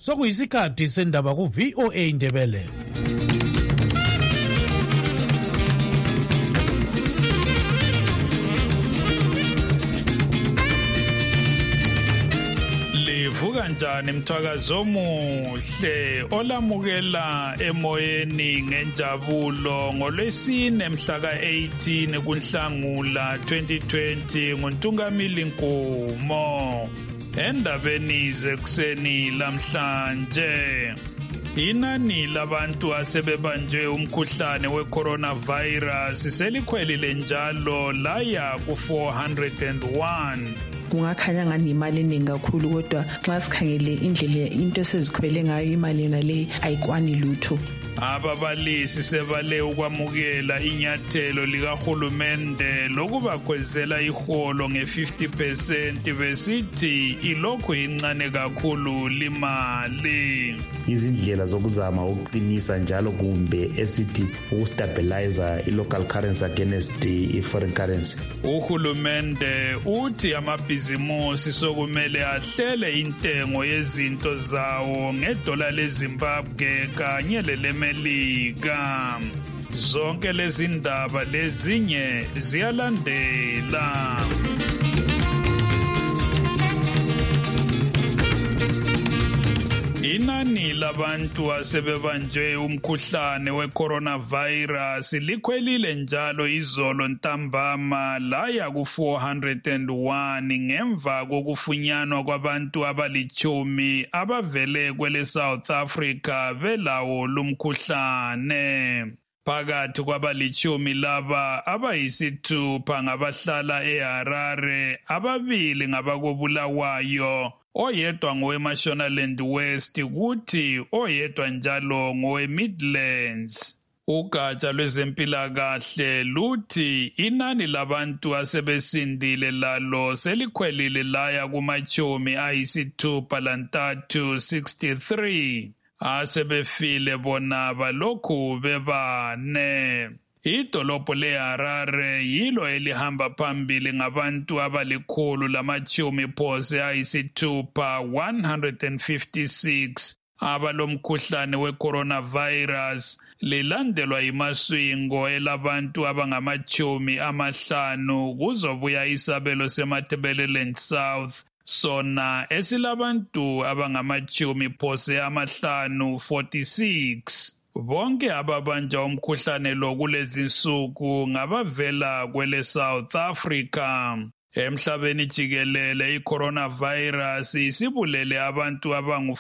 Sokuyisikhathi sendaba ku VOA Indebele. Livuka njani mthwakazo omuhle olamukela emoyeni ngenjabulo ngolwesine mhla ka-18 kuNhlangula 2020 nguNtungamili Nkumo. Endabeni zekuseni lamhlanje, inani labantu asebebanjwe umkhuhlane we-coronavirus selikhwelile njalo laya ku-401. Kungakhanya ngani imali eningi kakhulu, kodwa nxa sikhangele indlela into esezikhwele ngayo imali yona le ayikwani lutho. Ababalisi sebale ukwamukela inyathelo likahulumende lokubakhwezela iholo nge-50% besithi ilokhu incane kakhulu limali. Izindlela zokuzama ukuqinisa njalo kumbe esithi ukustabilize i-local currency against i-foreign currency. Uhulumende uthi amabhizimusi sokumele ahlele intengo yezinto zawo ngedola leZimbabwe kanye lelemelika. Zonke lezi ndaba lezinye ziyalandela. Inani labantu asebebanjwe umkhuhlane we-coronavirus likhwelile njalo izolo ntambama laya ku-401 ngemva kokufunyanwa kwabantu abalitshumi abavele kwele South Africa belawo lumkhuhlane. Phakathi kwabalitshumi laba abayisithupha ngabahlala eHarare, ababili ngabakobulawayo, oyedwa ngoweMashonaland West kuthi oyedwa njalo ngoweMidlands. Ugatsha lwezempilakahle luthi inani labantu asebesindile lalo selikhwelile laya kumachumi ayisithupha lantathu 63. Asebefile bona balokhu bebane. Idolobho leHarare yilo elihamba phambili ngabantu abalikhulu lamachumi phose ayisithupha 156 abalomkhuhlane we-coronavirus, lilandelwa yiMaswingo elabantu abangamachumi amahlanu kuzobuya isabelo seMatabeleland South sona esilabantu abangamachumi phose amahlanu 46. Bonke ababanja umkhuhlane lo kulezinsuku ngabavela kwele South Africa. Emhlabeni jikelele i-coronavirus isibulele abantu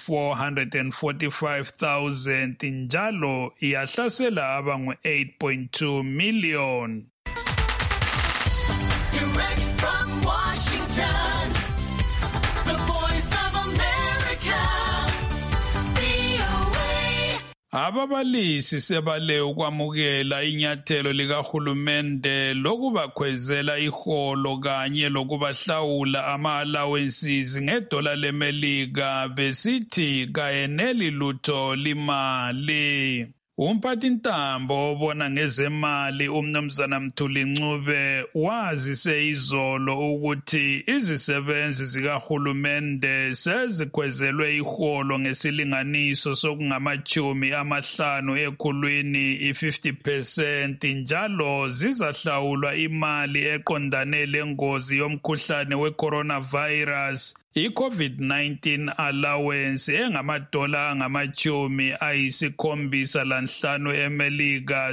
abangu-445,000 njalo iyahlasela abangu-8.2 million. Direct from Washington, the voice of America, VOA. Ababalisi sebale ukwamukela inyathelo likahulumende lokubakhwezela iholo kanye lokubahlawula ama-allowances ngedola lemelika besithi kayeneli lutho limali. Umphathintambo obona ngezemali uMnumzana Mthuli Ncube wazise izolo ukuthi izisebenzi zikahulumende sezikhwezelwe iholo ngesilinganiso sokungamachumi amahlanu ekhulwini i-50% njalo zizahlawulwa imali eqondane lengozi yomkhuhlane we-coronavirus i-COVID-19 allowance engamadola angamachumi ayisikhombisa lanhlanu emelika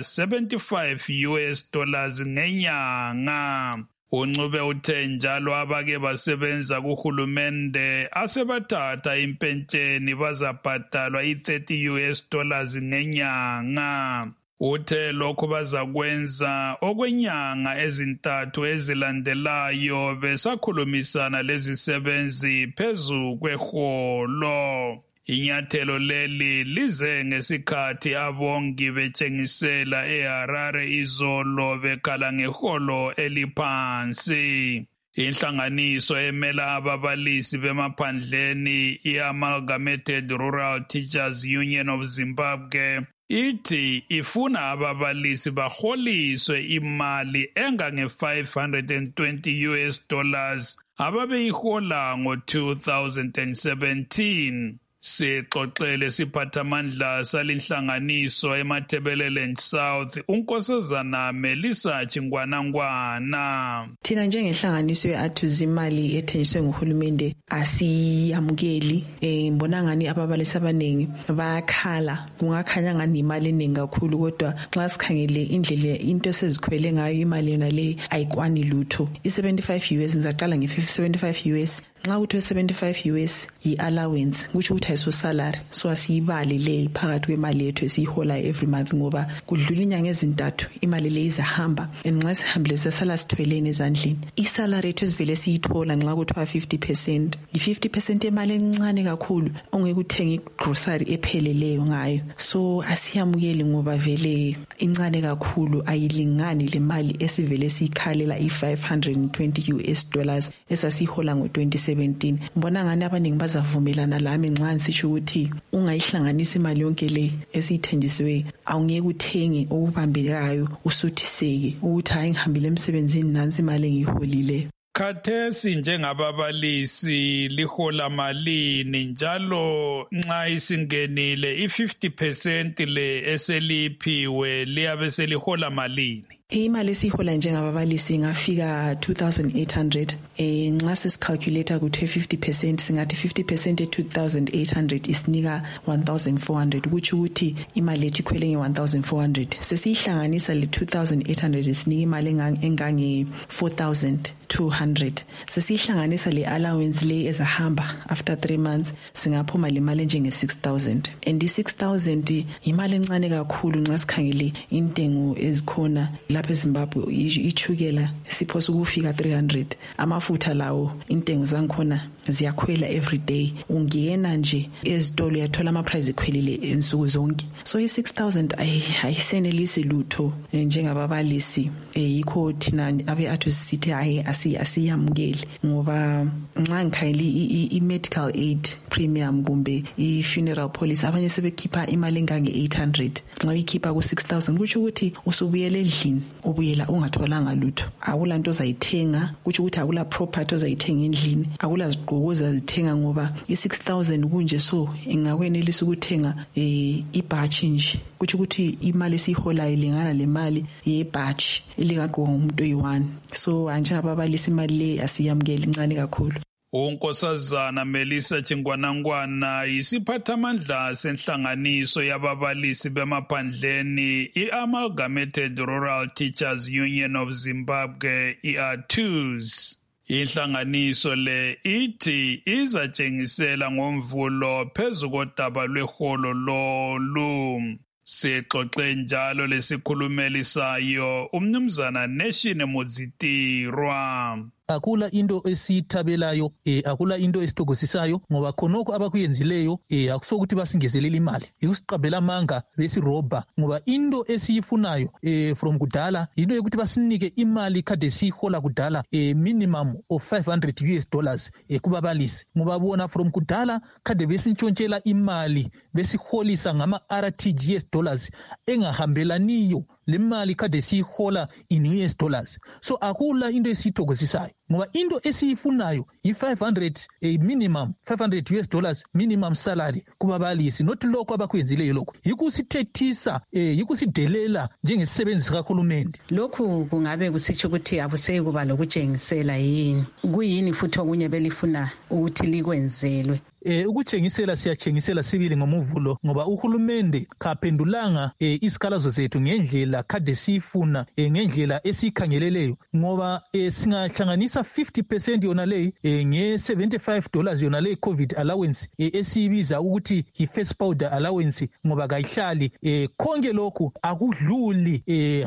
$75 ngenyanga. Uncube uthe njalo abake basebenza kuhulumende asebathatha impentsheni bazabhadalwa $30 ngenyanga. Uthe lokhu bazakwenza okwenyanga ezintathu ezilandelayo besakhulumisana lezisebenzi phezu kweholo. Inyathelo leli lize ngesikhathi abongi betshengisela eHarare izolo bekhala ngeholo eliphansi. Inhlanganiso emela ababalisi bemaphandleni i-Amalgamated Rural Teachers Union of Zimbabwe ithi ifuna ababalisi baholiswe imali engange-$520 ababeyihola ngo-2017. Sixoxele siphathamandla salinhlanganiso eMatabeleland South unkosazana Melissa Chingwanangwana. Thina njengenhlanganiso ye-Athuzi imali ethenjiswe nguhulumende asiyamukeli. Ngibona ngani ababalisi abaningi bayakhala, kungakhanya ngani imali eningi kakhulu, kodwa nxa sikhangele indlela into esezikhwele ngayo imali yona le ayikwani lutho. I-75 US ngizaqala nge-75 US. Nxa kuthiwe 75 US yi-allowance kusho ukuthi ayiso salary, so asiyibali le phakathi kwemali yethu esiyihola every month, ngoba kudlula inyanga ezintathu imali le izahamba, and nxa sihambile sesala sithweleni ezandleni. Isalary yethu esivele siyithola nxa kuthiwa 50%, i-50% yemali encane kakhulu ongeke uthenge igrocery epheleleyo ngayo. So asiyamukeli ngoba vele incane kakhulu, ayilingani le mali esivele siyikhalela i-$520 US esasihola ngo-2017. Ngibona ngani abaningi bazavumelana lami nxa ngisho ukuthi ungayihlanganisa imali yonke le esiyithenjisiwe, awungeke uthenge okubambekayo usuthiseke ukuthi hayi ngihambile emsebenzini nansi imali engiyiholile. Khathesi njengababalisi lihola malini njalo nxa isingenile i-50% le eseliphiwe liyabe selihola malini? Imali esihola njengababalisi ingafika 2,800. Nxa sesicalculate ukuthi 50% singathi 50% e-2,800 isinika 1,400, ukuthi ukuthi imali ethu ikhwele nge-1,400. Sesiyihlanganisa le 2,800 isinika imali engange 4,200. Sesiyihlanganisa le allowance le ezahamba after 3 months singaphuma le mali njenge 6,000. And i-6,000 imali encane kakhulu nxa sikhangele intengo ezikhona lapha eZimbabwe. Ichukela siphosa ukufika 300, amafutha lawo intengo zangikhona ziyakhwela every day. Ungena nje ezitolo uyathola ama price ekhwelile ensuku zonke. So i-6,000 ayisenelisi lutho njengababalisi. Yikho thina abe-Athuzi sithi hayi asiyamukeli, ngoba nxa ngikhayela i-medical aid premium kumbe i-funeral policy abanye sebekhipha imali engange 800. Nxa uyikhipha ku 6,000 kusho ukuthi usubuyela endlini, ubuyela ungatholanga lutho. Akula nto ozayithenga, kusho ukuthi akula property ozayithenga endlini, akula zigqoko ozazithenga, ngoba i-6,000 kunje so ingakwenelisa ukuthenga ibhatshi nje. Kusho ukuthi imali esiyiholayo ilingana le mali yebhatshi elikagqoka ngumuntu oyi-1. So njengababalisi imali le asiyamukeli, incane kakhulu. Unkosazana Melissa Chingwanangwana yisiphathamandla senhlanganiso yababalisi bemaphandleni i-Amalgamated Rural Teachers Union of Zimbabwe, i-Athuzi. Inhlanganiso le ithi izatshengisela ngomvulo phezu kodaba lweholo lolu. Sixoxe njalo lesikhulumeli sayo umnumzana Nation Mudzitirwa. Akula into esithabelayo, akula into esithokozisayo, ngoba khonokho abakuyenzileyo akusokuthi basingezelele imali, yikusiqabela amanga besirobha, ngoba into esiyifunayo from kudala into yokuthi basinike imali kade siyihola kudala minimum of $500 kubabalisi, ngoba bona from kudala kade besintshontshela imali besiholisa ngama-RTGS engahambelaniyo le mali kade siyihola in US dollars. So akula into esithokozisayo, ngoba into esiyifunayo yi-500 minimum $500 minimum salary kubabalisi, not lokho abakuyenzileyo lokho yikusithethisa yikusidelela njengesisebenzi sikahulumende. Lokhu kungabe kusitsho ukuthi abuseyi kuba lokutshengisela yini, kuyini futhi okunye belifuna ukuthi likwenzelwe? Ukutshengisela siyatshengisela sibili ngomuvulo, ngoba uhulumende kaphendulanga isikhalazo zethu ngendlela kade sifuna, ngendlela esiyikhangeleleyo, ngoba singahlanganisa 50% yona le nge-$75 yona le COVID allowance esiyibiza ukuthi yi-first powder allowance, ngoba kayihlali konke lokhu akudluli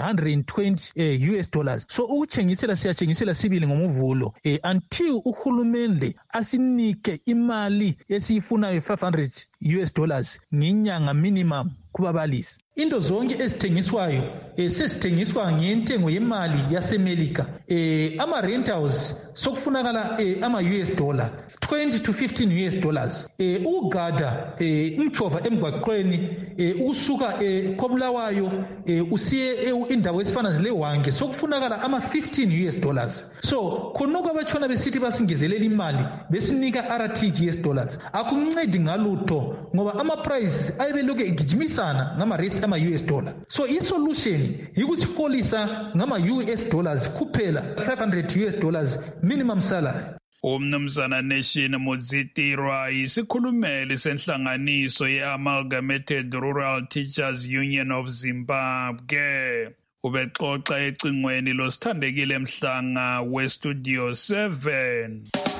$120. So ukutshengisela siyatshengisela sibili ngomuvulo until uhulumende asinike imali esiyifunayo $500 ngenyanga minimum kubabalisi. Into zonke ezithengiswayo sesithengiswa ngentengo yemali yasemelika. Ama-rentals sokufunakala ama-US dollar 20 to 15 US dollars. Ugada umchova emgwaqweni usuka koBulawayo usiye indawo esifana leWange sokufunakala ama-15 US dollars. So khonoko abatshona besithi basingezelela imali besinika RTGS dollars akuncedi ngalutho ngoba ama-price ayebelokhu egijimisana ngama-rates ama-US dollar. So isolution yikusiholisa ngama-US dollars kuphela 500 US dollars minimum salary. Umnumzana Nation Mudzitirwa isikhulumeli senhlanganiso ye-Amalgamated Rural Teachers Union of Zimbabwe. Ubexoxa ecingweni losithandekile Mhlanga weStudio 7.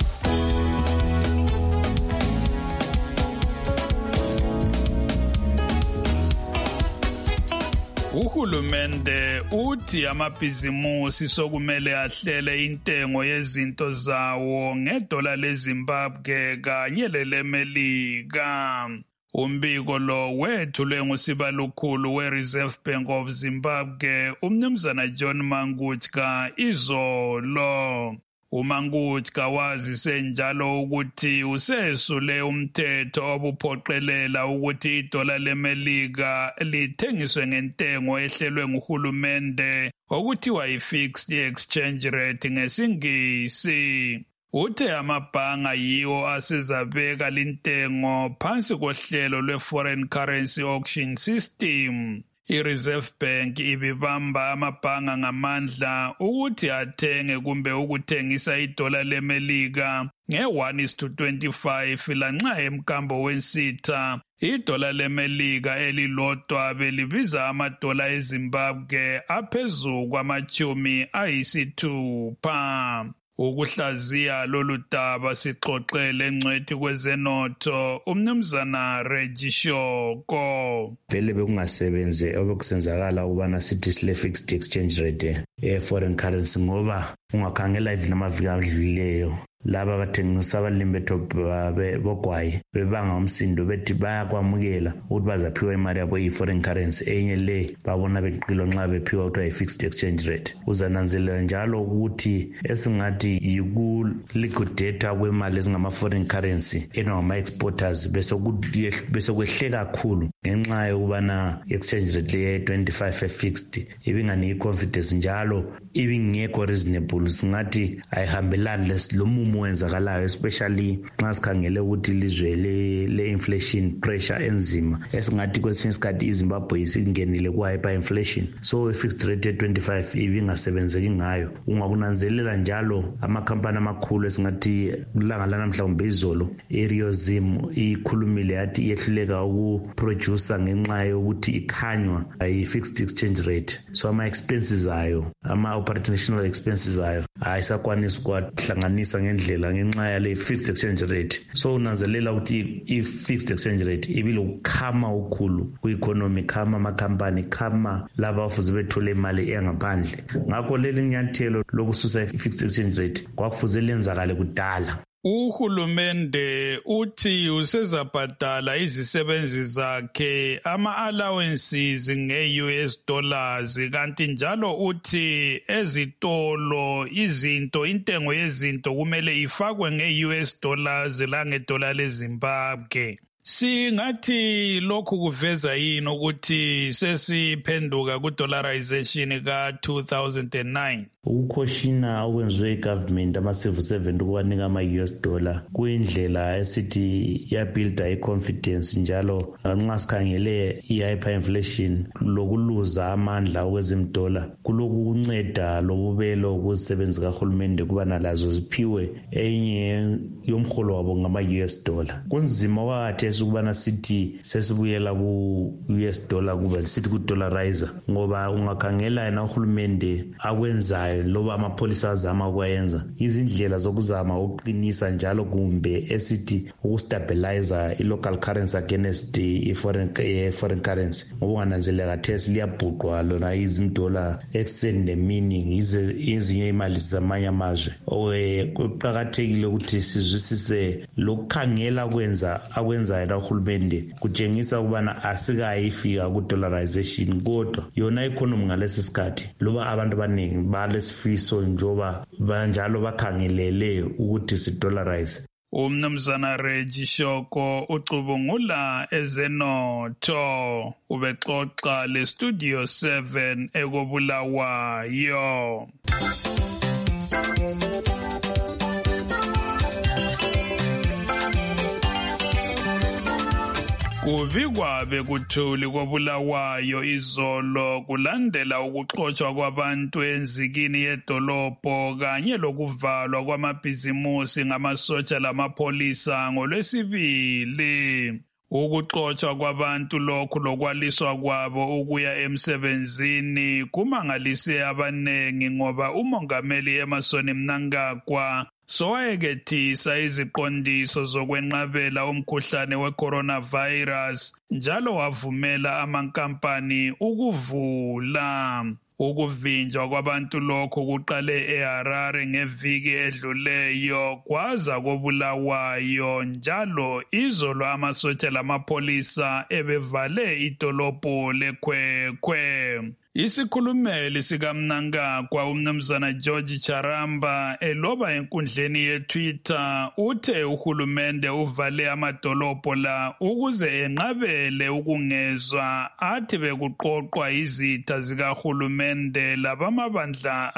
Uhulumende uthi amabhizimusi sokumele ahlele intengo yezinto zawo ngedola leZimbabwe kanye lelemelika. Umbiko lo wethulwe ngusibalukhulu we-Reserve Bank of Zimbabwe umnumzana John Mangutya izolo. uMangutya wazise njalo ukuthi usesule umthetho obuphoqelela ukuthi idola leMelika lithengiswe ngentengo ehlelwe nguhulumende okuthiwa yi-fixed exchange rate ngesingisi. Uthe amabhanga yiwo asezabeka lintengo phansi kohlelo lwe-foreign currency auction system. I-Reserve Bank ibibamba amabhanga ngamandla ukuthi athenge kumbe ukuthengisa idola leMelika nge-1:25 lanxa emkambo wensitha idola leMelika elilodwa belibiza amadola eZimbabwe aphezu kwama-60. Ukuhlaziya lolu daba sixoxele ngcwethi kwezenotho umnumzana Regishoko. Vele bekungasebenzi obekusenzakala ukubana sithi sile fixed exchange rate foreign currency ngoba ungakhangela even amaviki adlulileyo laba abathengisa abalimbeto bogwayi bebanga umsindo bethi bayakwamukela ukuthi bazaphiwa imali yabo iyi-foreign currency enye le babona beqilo nxa bephiwa kuthiwa yi-fixed exchange rate. Uzananzelela njalo ukuthi esingathi yiku-liquidata kwemali ezingama-foreign currency engama-exporters bese kwehle kakhulu ngenxa yokubana exchange rate le ye-25 fixed ibingani i-confidence njalo ibingekho reasonable singathi ayihambelani lomumo wenzakalayo especially nxa sikhangele ukuthi ilizwe le-inflation pressure enzima esingathi kwesinye isikhathi iZimbabwe isingenile kwa-hyperinflation so i-fixed rate ye-25 ibingasebenzeki ngayo. Ungakunanzelela njalo amakhampani amakhulu esingathi kulanga lanamhla kumbe izolo i-Riozim ikhulumile yathi iyehluleka ukuproducer ngenxa yokuthi ikhanywa yi-fixed exchange rate so ama-expenses ayo ama-operational expenses ayo ayisakwanisi ukuwahlanganisa ngendlela ngenxa yale fixed exchange rate. So unanzelela ukuthi i-fixed exchange rate ibilokukhama ukhulu ku-economy, khama amakhampani, khama laba abafuze bethole imali engaphandle. Ngakho leli nyathelo lokususa i-fixed exchange rate kwakufuze lenzakale kudala. Uhulumende uthi usezabhadala izisebenzi zakhe ama-allowances nge-US dollars kanti njalo uthi ezitolo intengo yezinto kumele ifakwe nge-US dollars langedola leZimbabwe. Singathi lokhu kuveza yini ukuthi sesiphenduka ku-dollarization ka-2009? Ukukhoshina okwenziwe i-government ama-civil servant ukubanika ama-US dollar kuyindlela esithi yabuilda i-confidence njalo nxa sikhangele i-hyperinflation lokuluza amandla okwezimdola kulokunceda lobubelo kuzisebenzi kahulumende kubana lazo ziphiwe enye yomholo wabo ngama-US dollar. Kunzima wakhathesi ukubana sithi sesibuyela ku-US dollar kuba sithi ku-dollarizer ngoba ungakhangela yena uhulumende akwenzayo loba amapholisa azama ukwenza izindlela zokuzama ukuqinisa njalo kumbe esithi ukustabilizer i-local currency against i-foreign currency ngoba ungananzelela khathesi liyabhuqwa lona izimdola ekuseni nemini ezinye imali zamanye amazwe. Kuqakathekile ukuthi sizwisise lokukhangela akwenza yena uhulumende kutshengisa ukubana asikayifika ku-dollarization kodwa yona economy ngalesi sikhathi loba abantu abaningi balesifiso njoba banjalo bakhangelele ukuthi si-dollarize. Umnumzana Reggie Shoko ucubungula ezenotho ubexoxa le-Studio 7 ekobulawayo. Kubikwa bekuthuli kobulawayo izolo kulandela ukuxotshwa kwabantu enzikini yedolobho kanye lokuvalwa kwamabhizimusi ngamasotsha lamapholisa ngoLwesibili. Ukuxotshwa kwabantu lokhu lokwaliswa kwabo ukuya emsebenzini kumangalise abanengi ngoba uMongameli Emmerson Mnangagwa sowayekethisa iziqondiso zokwenqabela umkhuhlane we-coronavirus njalo wavumela amankampani ukuvula. Ukuvinjwa kwabantu lokho kuqale eHarare ngeviki edluleyo kwaza kobulawayo njalo izolo amasotsha lamapholisa ebevale idolobho leKwekwe. Isikhulumeli sikaMnangagwa umnumzana George Charamba eloba enkundleni yeTwitter uthe uhulumende uvale amadolobho la ukuze enqabele ukungezwa athi bekuqoqwa izitha zikahulumende labamabandla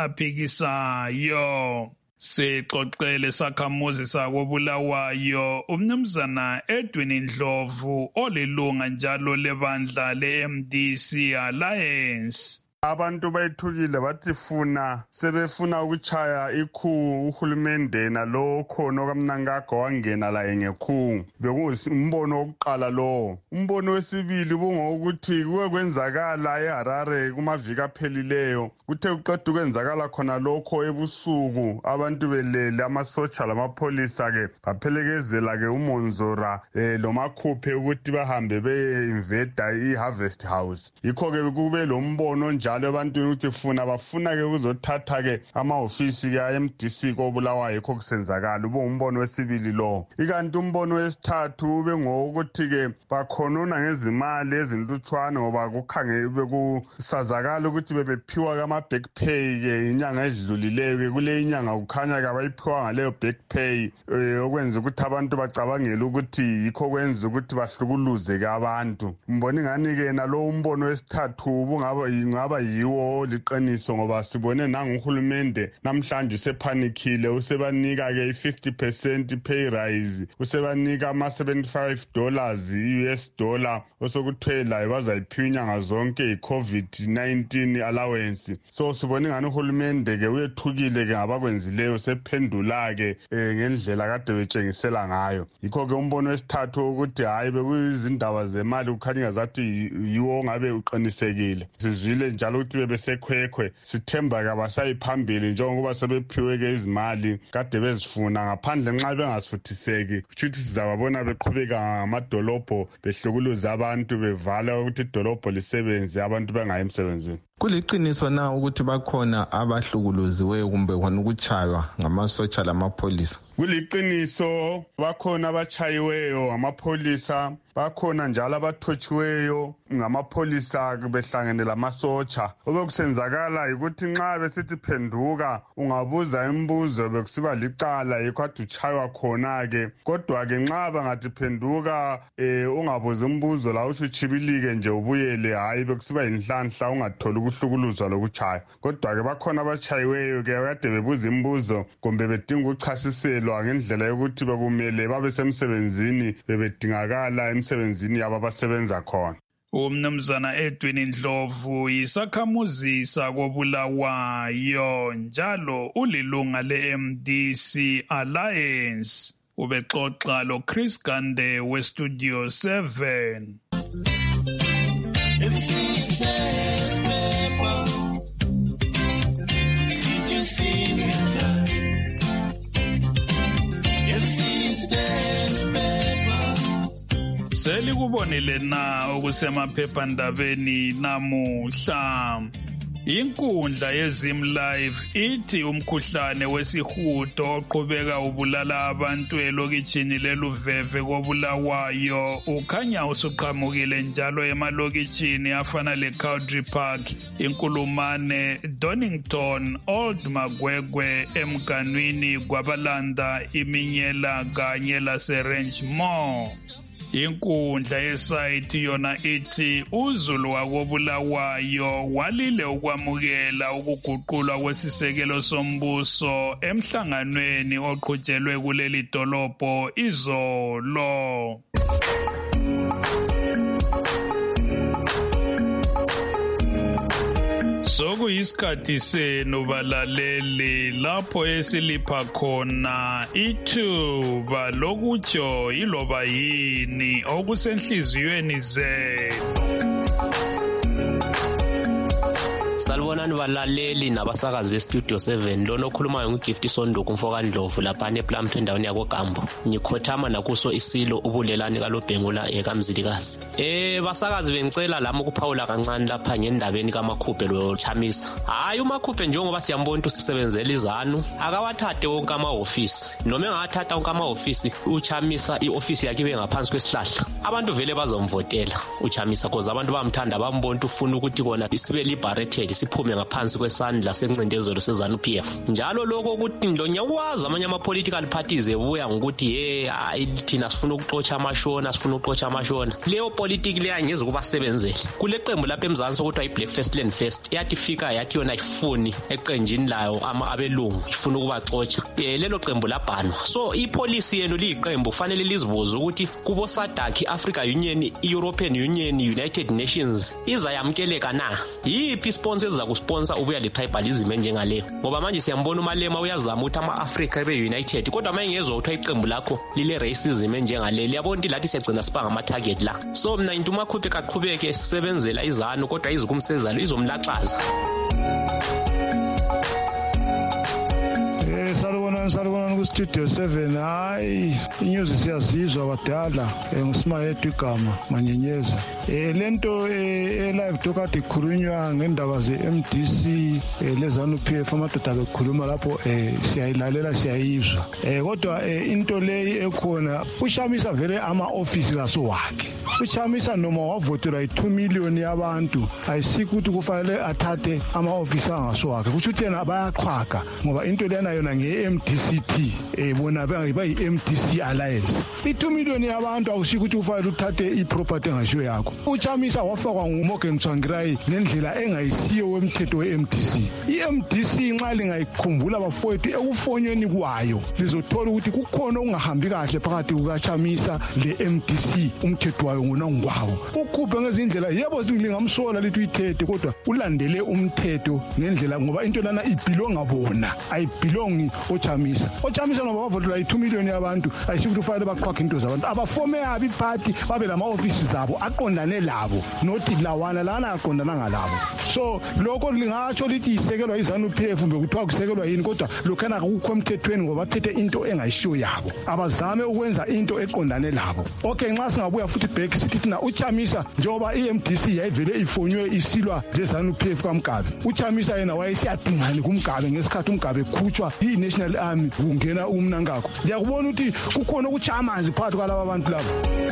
aphikisayo. Sixoxele sakhamuzi sakobulawayo umnumzana Edwin Ndlovu olilunga njalo lebandla le-MDC Alliance. Abantu bayithukile bathi sebefuna ukuchaya ikhu uhulumende nalo khona kaMnangagwa wangena la ngekhu. Bekungumbono wokuqala lo. Umbono wesibili bungokuthi kuwe kwenzakala eHarare kumaviki aphelileyo. Kuthe uqeda ukwenzakala khona lokho ebusuku abantu belele amasotsha lamapholisa ke baphelekezela ke uMonzora lomakhuphe ukuthi bahambe beinvada iHarvest House. Yikho ke kube lo mbono njalo abantu ukuthi bafuna ke ukuzothatha ke amahofisi ke MDC kobulawayo yikho kusenzakala ubumbono wesibili lo. Ikanti umbono wesithathu ube ngokuthi ke bakhonona ngezimali ezintutshwane ngoba bekusazakala ukuthi bebephiwa kama back pay ke inyanga edlulileyo ke kule inyanga kukhanya ke abayiphiwa ngaleyo back pay okwenza ukuthi abantu bacabangela ukuthi yikho kwenza ukuthi bahlukuluze ke abantu. Mbona ingani ke nalo umbono wesithathu ingaba yiwo liqiniso ngoba sibone nanguhulumende namhlanje sepanikile usebanika ke i-50% pay rise usebanika ama$75 US dollar osokuthela bazayiphiwa inyanga zonke i-COVID-19 allowance. So sibone ngani uhulumende ke uyethukile ke ngabakwenzileyo sephendula ke ngendlela kade betshengisela ngayo. Yikho ke umbono wesithathu ukuthi hayi bekuyizindaba zemali kukhanya zathi yiwo ngabe uqinisekile. Sizwile njalo ukuthi bebesekhwekhwe sithemba ke abasayiphambili njengoba sebephiwe ke izimali kade bezifuna ngaphandle nxa bengasuthiseki futhi sizababona beqhubeka ngamadolobho behlukuluza abantu bevala ukuthi idolobho lisebenze abantu bengayi emsebenzini. Kuliqiniso na ukuthi bakhona abahlukuluziweyo kumbe khona ukuchaywa ngamasotsha lamapholisa? Kuliqiniso bakhona abachayiweyo ngamapholisa, bakhona njalo abathotshiweyo ngamapholisa behlangene lamasotsha. Obekusenzakala ukuthi nxa besithi phenduka ungabuza imibuzo bekusiba licala yikho athi uchaywa khona ke. Kodwa ke nxa bangathi phenduka ungabuza imibuzo la usuchibilike nje ubuyele hayi bekusiba inhlanhla ungatholi ukuhlukuluzwa lokuchaya. Kodwa ke bakhona abachayiweyo ke kade bebuza imibuzo kumbe bedinga ukuchasiselwa ngendlela yokuthi bekumele babe semsebenzini bebedingakala emsebenzini yabo abasebenza khona. Umnumzana Edwin Ndlovu yisakhamuzi sakobulawayo njalo ulilunga le-MDC Alliance. Ubexoxa lo Chris Gande we-Studio 7. Did you Today's paper. Selikubonile na okusemaphephandabeni namuhla. Inkundla yeZim Live ithi umkhuhlane wesihudo oqhubeka ubulala abantu elokitshini leLuveve koBulawayo ukhanya usuqhamukile njalo emalokitshini afana leCountry Park, iNkulumane, Donington, Old Magwegwe, eMganwini, Gwabalanda, iMinyela kanye laseRange Mall. Inkundla yesayithi yona ithi uZulu wakoBulawayo walile ukwamukela ukuguqulwa kwesisekelo sombuso emhlanganweni oqhutshelwe kuleli dolobho izolo. Sokuyisikhathi senu balaleli lapho esilipha khona ithuba lokutsho iloba yini okusenhliziyweni zenu. Salibonani balaleli nabasakazi beStudio 7 lona okhulumayo nguGift Sonduku Mfokandlovu lapha ePlumtree endaweni yakoGambo. Ngikhothama nakuso isilo ubulelani kaLobhengula ekamzilikazi. Basakazi bengicela lami ukuphawula kancane lapha ngendabeni kaMakhuphe lo Chamisa. Hayi uMakhuphe njengoba siyambona ukuthi usebenzela izanu akawathathe wonke ama-office. Noma engathatha wonke ama-office uChamisa ioffice yakhe ibe ngaphansi kwesihlahla. Abantu vele bazomvotela uChamisa because abantu bamthanda bambona ufuna ukuthi kona sibe liberated siphume ngaphansi kwesandla sencindezelo seZANU-PF. Njalo lokho ukuthi ngilonyakwazi amanye ama-political parties ebuya ngokuthi thina sifuna ukuxotsha amashona sifuna ukuxotsha amashona. Leyo politiki leya ngeze kubasebenzele. Kule qembu lapha eMzansi okuthiwa iBlack First Land First yathi fika yathi yona ifuni eqenjini layo abelungu ifuna ukubaxotsha. Lelo qembu labhanwa. So ipolicy yenu liyiqembu kufanele lizibuze ukuthi kubo SADC, Africa Union, European Union, United Nations izayamkeleka na? Yiphi sponsor eza kusponsor ubuya le tribalism njengaleyo? Ngoba manje siyambona uMalema uyazama ukuthi ama-Africa ebe united kodwa manje ngezwe ukuthi iqembu lakho lile racism njengaleli yabona ukuthi lathi siyagcina sibanga ama-target la. So mina into uMakhuphe kaqhubeke sisebenzela izanu kodwa izikumsezalo izomlaxaza. Salibonani kuStudio 7. Hayi inews siyazizwa badala nguSimayethu igama Manyenyeza. Lento live talk kade ikhulunywa ngendaba zeMDC leZANU-PF amadoda bekhuluma lapho siyayilalela siyayizwa. Kodwa into leyi ekhona uChamisa vele ama-office kaso wakhe. uChamisa noma wavotelwa 2 million yabantu ayisiki ukuthi kufanele athathe ama-office angaso wakhe. Kusho ukuthi yena bayaqhwaga ngoba into lena yona nge-MDCT bona bayi-MDC Alliance. 2 million yabantu akusho ukuthi ufanele uthathe iproperty engashiyo yakho. uChamisa wafakwa nguMorgan Tsvangirai ngendlela engayisiyo wemthetho we-MDC. i-MDC nxa lingayikhumbula bafowethu ekufonyweni kwayo lizothola ukuthi kukhona okungahambi kahle phakathi kukaChamisa le-MDC umthetho wayo ngonongwawo. ukhuphe ngezindlela yebo lingamsola lithi uyithethe kodwa ulandele umthetho ngendlela ngoba into lana ibhilonga bona ayibhilongi uChamisa. uChamisa noma bavotelwa 2 million yabantu ayisiki ukuthi ufanele baqhwakhe into zabantu abafome yabi iparty babe lama-offices abo aqondane labo nothi lawana lana aqondana ngalabo. So lokho lingatsho lithi isekelwa iZANU-PF kumbe kuthiwa kusekelwa yini kodwa lokhana akukho emthethweni ngoba bathethe into engayishiyo yabo abazame ukwenza into eqondane labo. Okay nxa singabuya futhi back sithi thina uChamisa njengoba iMDC yayivele ifonywe isilwa leZANU-PF kaMgabe. uChamisa yena wayesiyadingani kuMgabe ngesikhathi uMgabe ekhutshwa yi-National Army kungena uMnangagwa. Ngiyakubona ukuthi kukhona ukuchaya amanzi phakathi kwalaba abantu labo.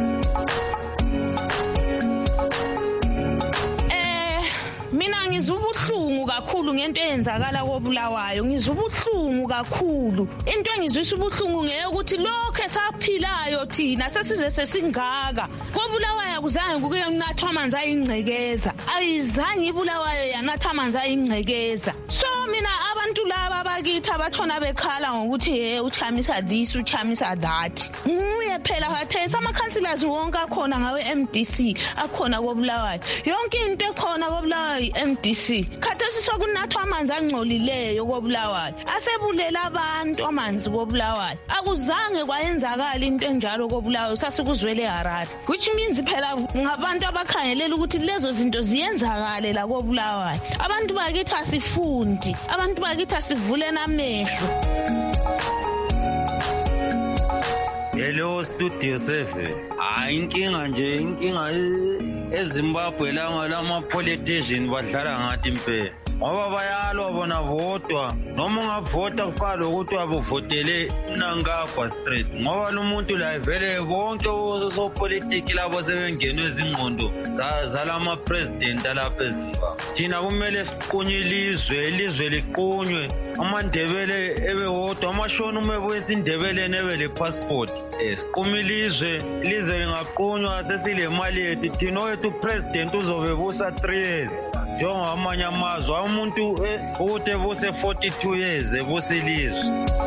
Mina ngizubuhlungu kakhulu ngento eyenzakala koBulawayo. Ngizubuhlungu kakhulu. Into engizwisa ubuhlungu ngeke ukuthi lokho esaphilayo thina sesize sesingaka. koBulawayo kuzange kuke kunathwa amanzi ayingcekeza. Ayizange iBulawayo yanatha amanzi ayingcekeza. So mina abantu laba bakithi abathona bekhala ngokuthi uChamisa this uChamisa that. Nguye phela khathesi ama-councillors wonke akhona ngawe MDC akhona koBulawayo. Yonke into ekhona koBulawayo MDC. Khathesi sokunathwa amanzi angcolileyo koBulawayo. Asebulela abantu amanzi koBulawayo. Akuzange kwayenzakala into enjalo koBulawayo sasikuzwele eHarare. Which means phela ngabantu abakhangelela ukuthi lezo zinto ziyenzakale la koBulawayo. Abantu bakithi asifundi. Abantu bakithi asivule namehlo. Hello Studio 7. Inkinga eZimbabwe lama politician badlala ngathi impela. Ngoba bayalwa bona vodwa noma ungavota kufana ukuthi wabuvotele Mnangagwa Street ngoba lo muntu la vele bonke osopolitiki labo sebengenwe izingqondo zalama president alapha eZimbabwe. Thina kumele siqunye ilizwe liqunywe amandebele ebewodwa amashona umebuye isindebeleni ebele passport. Siquma ilizwe lingaqunywa sesile mali yethu thina wethu president uzobebusa 3 years njengoba amanye amazwe umuntu ukuthi ebuse 42 years ebuse ilizwe.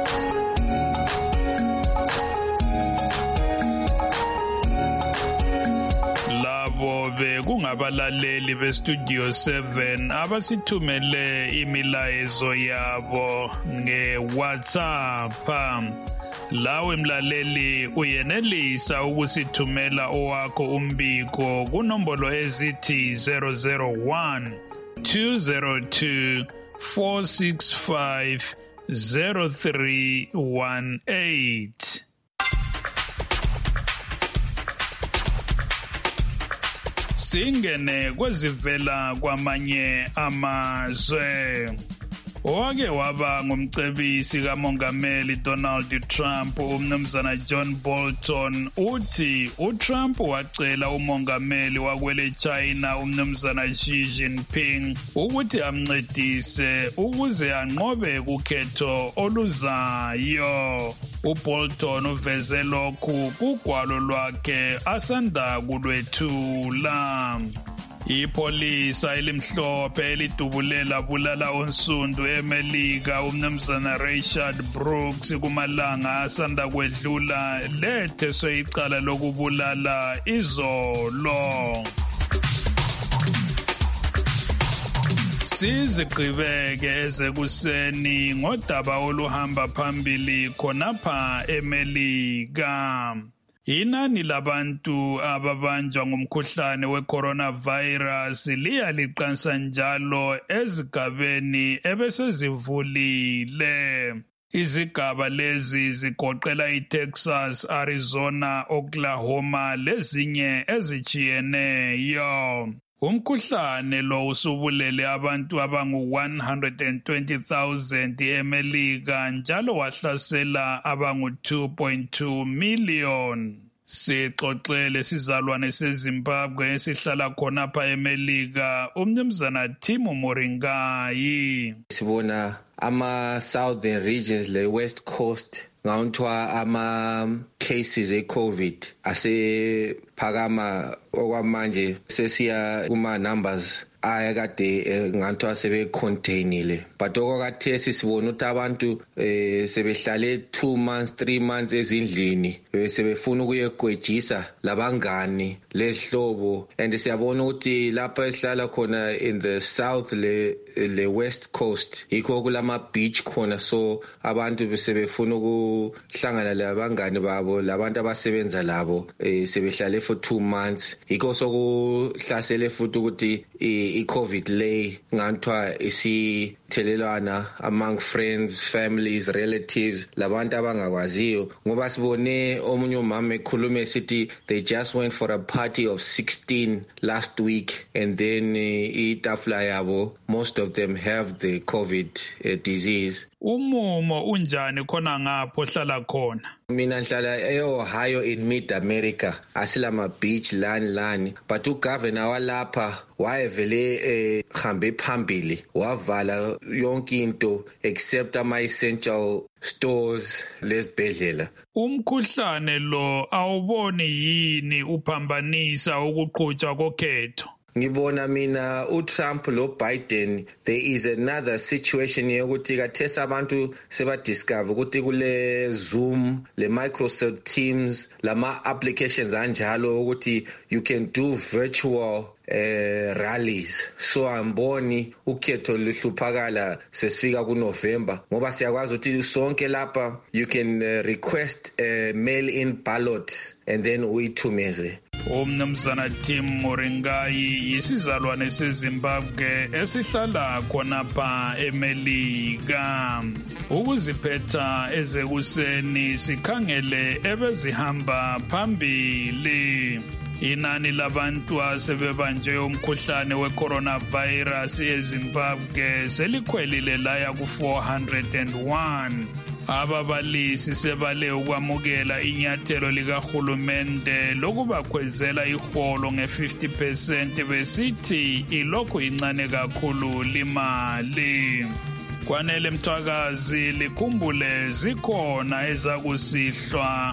Labo bekungabalaleli beStudio 7 abasithumele imilayezo yabo ngeWhatsApp. Lawe mlaleli uyenelisa ukusithumela owakho umbiko kunombolo ezithi 001 202 465 0318. Singene kwezivela kwamanye amazwe. Owake waba ngumcebisi kaMongameli Donald Trump umnumzana John Bolton uthi uTrump wacela umongameli wakwele China umnumzana Xi Jinping ukuthi amncedise ukuze anqobe ukhetho oluzayo. uBolton uveze lokhu kugwalo lwakhe asanda kulwethula. Ipolisa elimhlophe elidubulela bulala onsundu eMelika umnumzana Rayshard Brooks kumalanga asanda kwedlula letheswe icala lokubulala izolo. Sizigqibeke ezekuseni ngodaba oluhamba phambili khonapha eMelika. Inani labantu ababanjwa ngumkhuhlane we-coronavirus liya liqansa njalo ezigabeni ebesezivulile. Izigaba lezi zigoqela iTexas, Arizona, Oklahoma lezinye ezijiyeneyo. Umkhuhlane lo usubulele abantu abangu-120,000 eMelika njalo wahlasela abangu-2.2 million. Sixoxele sizalwane seZimbabwe esihlala khonapha eMelika umnumzana Timo Moringai. Sibona ama-southern regions le-west coast ngawunthiwa ama-cases e-COVID asephakama okwamanje sesiya kuma-numbers ayakade nganthiwa sebe-containile but okwakathesi sibona ukuthi abantu sebehlale 2 months 3 months ezindlini sebefuna ukuyegwejisa labangani lehlobo and siyabona ukuthi lapha esihlala khona in the south le west coast yikho kulama beach khona so abantu sebefuna ukuhlangana labangani babo labantu abasebenza labo sebehlale for 2 months yikho sokuhlasele futhi ukuthi i-COVID le nganthiwa isithelelwana among friends, families, relatives labantu abangakwaziyo ngoba sibone omunye umama ekhuluma esithi they just went for a party of 16 last week and then itafula yabo most of them have the COVID disease. Umumo unjani khona ngapho hlala khona? Mina nhlala e-Ohio in mid-America asilama beach lani but ugovernor walapha wayevele hambe phambili wavala yonke into except ama-essential stores lezibhedlela. Umkhuhlane lo awuboni yini uphambanisa ukuqhutshwa kokhetho? Ngibona mina uTrump lo Biden there is another situation yokuthi kathesa abantu sebadiscover ukuthi kule Zoom le Microsoft Teams lama applications anjalo ukuthi you can do virtual rallies so amboni ukhetho luhluphakala sesifika kuNovember ngoba siyakwazi ukuthi sonke lapha you can request a mail in ballot and then uyithumeze. umnumzana Tim Moringai yisizalwane seZimbabwe esihlala khonapha eMelika. Ukuziphetha ezekuseni sikhangele ebezihamba phambili. Inani labantu asebebanjwe umkhuhlane we-coronavirus eZimbabwe selikhwelile laya ku-401. Ababalisi sebale ukwamukela inyathelo likahulumende lokubakhwezela iholo nge-50% besithi ilokhu incane kakhulu limali. Kwanele Mthwakazi likhumbule zikhona ezakusihlwa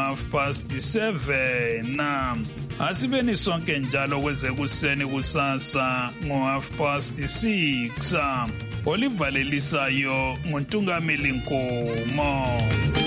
ngo-7:30. Asibeni sonke njalo kwezekuseni kusasa ngo-6:30. Olivalelisayo nguNtungameli Nkomo.